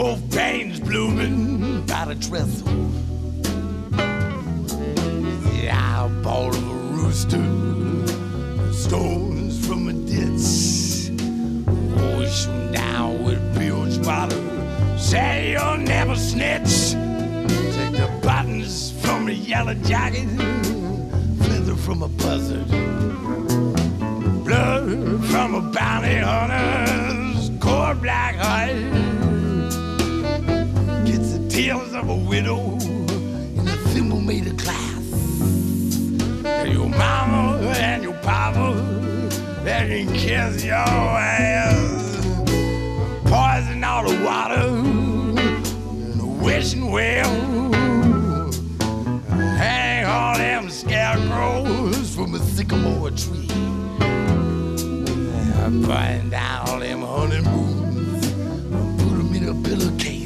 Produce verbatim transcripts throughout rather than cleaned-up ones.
both pains blooming by the trestle. The eyeball of a rooster, stones from a ditch, wash them down with bilge water. Say you'll never snitch. Take the buttons from a yellow jacket, feather from a buzzard, blood from a bounty hunter's cold black heart. Gets the tears of a widow in a thimble made of glass. And your mama and your papa, they can kiss your ass. Poison all the water in the wishing well. Hang all them scarecrows from a sycamore tree. Burn down all them honeymoons, put them in a pillowcase,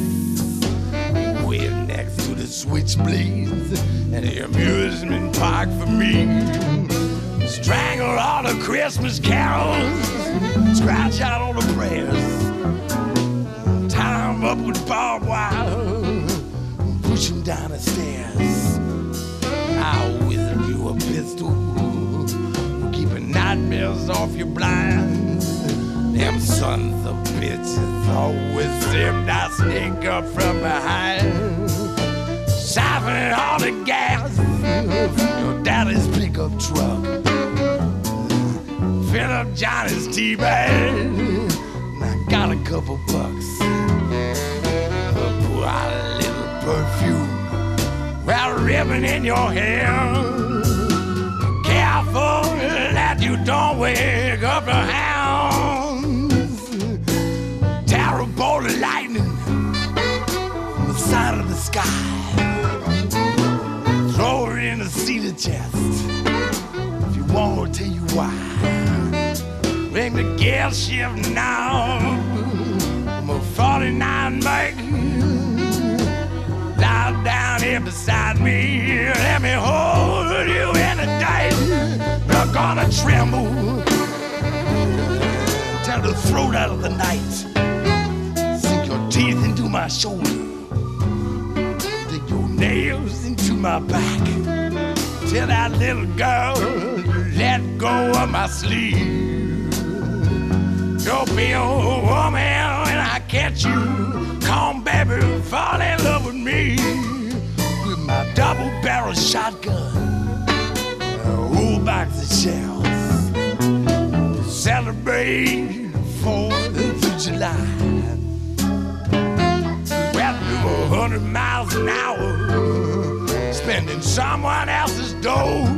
way next to the switchblades and the amusement park for me. Strangle all the Christmas carols, scratch out all the prayers, tie them up with barbed wire, push them down the stairs. I'll whistle you a pistol, keeping nightmares off your blinds. Them sons of bitches always seem to sneak up from behind, siphoning all the gas from your daddy's pickup truck. Fill up Johnny's tea bag, and I got a couple bucks. Pour out a little perfume, wrap a ribbon in your hair. Careful that you don't wake up the hounds. Tear a bolt of lightning from the side of the sky. Throw it in the cedar chest. If you want, I'll tell you why. Ring the gear shift now. I'm a forty-nine make. Lie down here beside me. Let me hold you in the day. You're gonna tremble. Tear the throat out of the night. Sink your teeth into my shoulder. Dig your nails into my back. Tell that little girl to let go of my sleeve. You'll be a woman when I catch you. Come, baby, fall in love with me. With my double-barrel shotgun, a whole box of shells. Celebrate fourth of July. Well, do a hundred miles an hour, spending someone else's dough.